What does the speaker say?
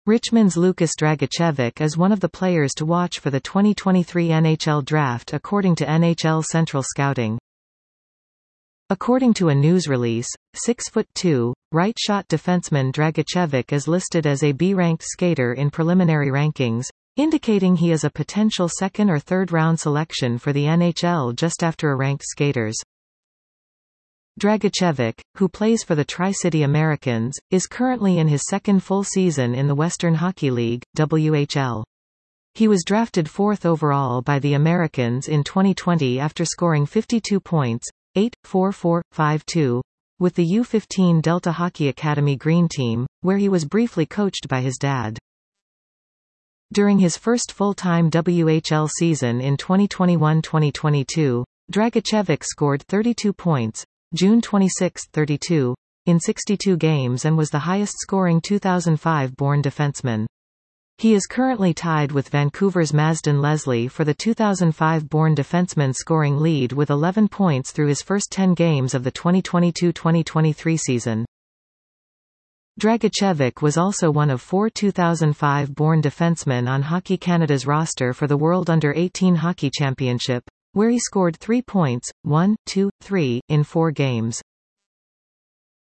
Richmond's Lukas Dragicevic is one of the players to watch for the 2023 NHL Draft according to NHL Central Scouting. According to a news release, 6'2", right-shot defenseman Dragicevic is listed as a B-ranked skater in preliminary rankings, indicating he is a potential second- or third-round selection for the NHL just after ranked skaters. Dragicevic, who plays for the Tri-City Americans, is currently in his second full season in the Western Hockey League, WHL. He was drafted 4th overall by the Americans in 2020 after scoring 52 points, 8.4452, with the U15 Delta Hockey Academy Green Team, where he was briefly coached by his dad. During his first full-time WHL season in 2021-2022, Dragicevic scored 32 points, June 26, 32, in 62 games and was the highest-scoring 2005-born defenseman. He is currently tied with Vancouver's Mazdan Leslie for the 2005-born defenseman scoring lead with 11 points through his first 10 games of the 2022-2023 season. Dragicevic was also one of 4 2005-born defensemen on Hockey Canada's roster for the World Under-18 Hockey Championship, where he scored 3 points, 1, 2, 3, in 4 games.